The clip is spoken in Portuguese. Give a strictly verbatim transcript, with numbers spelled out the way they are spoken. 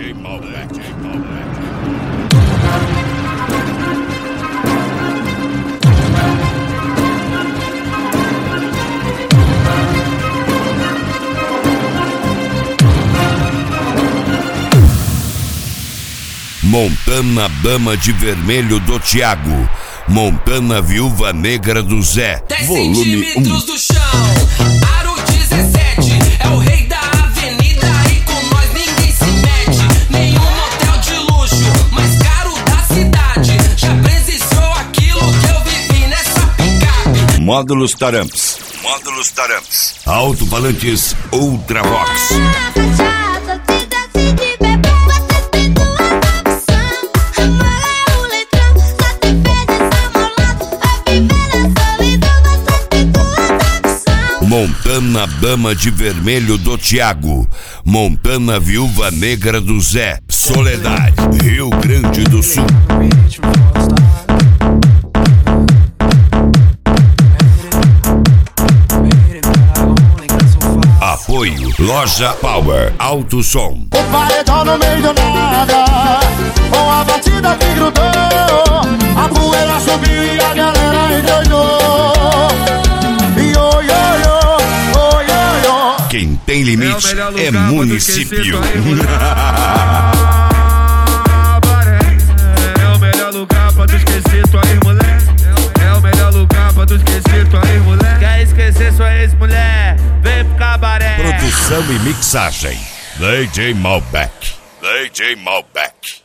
J Malbec. Montana Dama de Vermelho do Thiago, Montana Viúva Negra do Zé, volume um. Do chão, aro dezessete, é o rei da avenida e com nós ninguém se mete. Nenhum motel de luxo, mais caro da cidade, já presenciou aquilo que eu vivi nessa picape. Módulos Taramps, Módulos Taramps, alto-falantes Ultravox. Montana Dama de Vermelho do Thiago, Montana Viúva Negra do Zé, Soledade, Rio Grande do Sul. Apoio Loja Power Alto Som. O paredão no meio do nada, com a batida que grudou, a poeira subiu e a galera endoidou. Quem tem limite é, é município. É o melhor lugar pra tu esquecer tua ex-mulher. É o melhor lugar pra tu esquecer tua ex-mulher. Quer esquecer sua ex-mulher? Vem pro cabaré. Produção e mixagem D J Malbec. D J Malbec.